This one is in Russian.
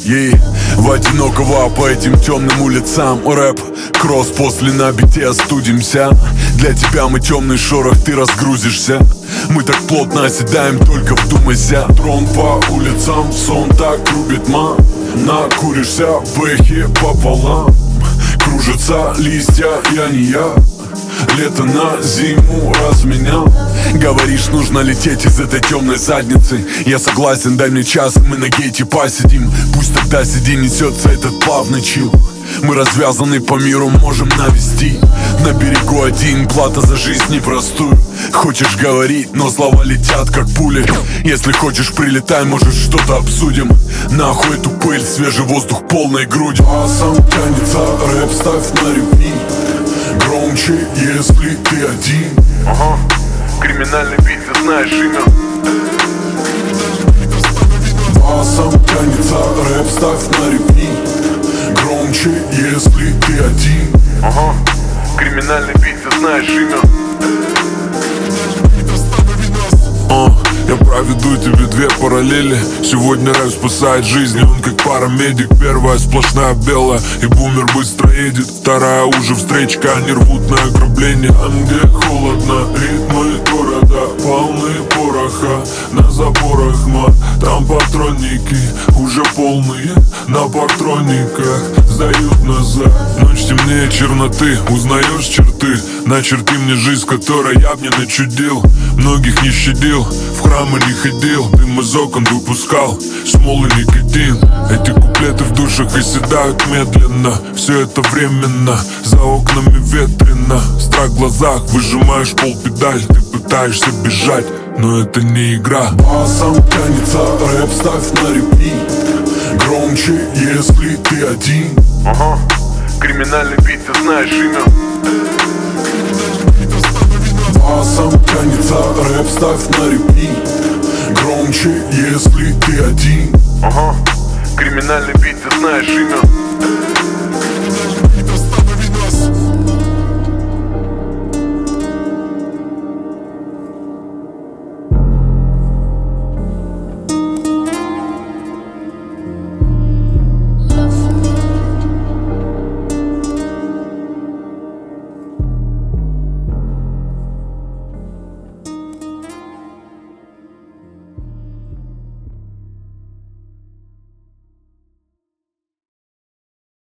Ей, в одинокого по этим темным улицам рэп, кросс после на бите остудимся. Для тебя мы темный шорох, ты разгрузишься. Мы так плотно оседаем, только вдумайся. Трон по улицам, сон так рубит ман. Накуришься, бэхи пополам. Кружатся листья, я не я. Лето на зиму разменял. Говоришь, нужно лететь из этой темной задницы. Я согласен, дай мне час, мы на гейте посидим. Пусть тогда сиди, несется этот плавный чил. Мы развязаны по миру, можем навести. На берегу один, плата за жизнь непростую. Хочешь говорить, но слова летят как пули. Если хочешь, прилетай, может что-то обсудим. Нахуй эту пыль, свежий воздух полной грудью. Басом тянется рэп, ставь на репит. Громче, если ты один. Ага, криминальный бит, ты знаешь имя. Басом тянется рэп, ставь на репит. Громче, если ты один. Ага, криминальный бит, ты знаешь имя. Я проведу тебе две параллели. Сегодня рэп спасает жизни, он как парамедик. Первая сплошная белая, и бумер быстро едет. Вторая уже встречка, они рвут на ограбление. Там, где холодно, ритмы города полны пороха. На заборах мат, там патронники уже полные. На патрониках сдают назад. Ночь темнее черноты, узнаешь черты. Начерти мне жизнь, которой я б не начудил. Многих не щадил, в храмы не ходил. Дым из окон выпускал, смолы никотин. Эти куплеты в душах оседают медленно. Все это временно, за окнами ветрено. Страх в глазах, выжимаешь полпедаль. Ты пытаешься бежать, но это не игра. Басом тянется рэп, ставь на репит. Громче, если ты один. Ага, криминальный бит, ты знаешь имя. Басом тянется рэп, ставь на репит. Громче, если ты один. Ага, криминальный бит, ты знаешь имя.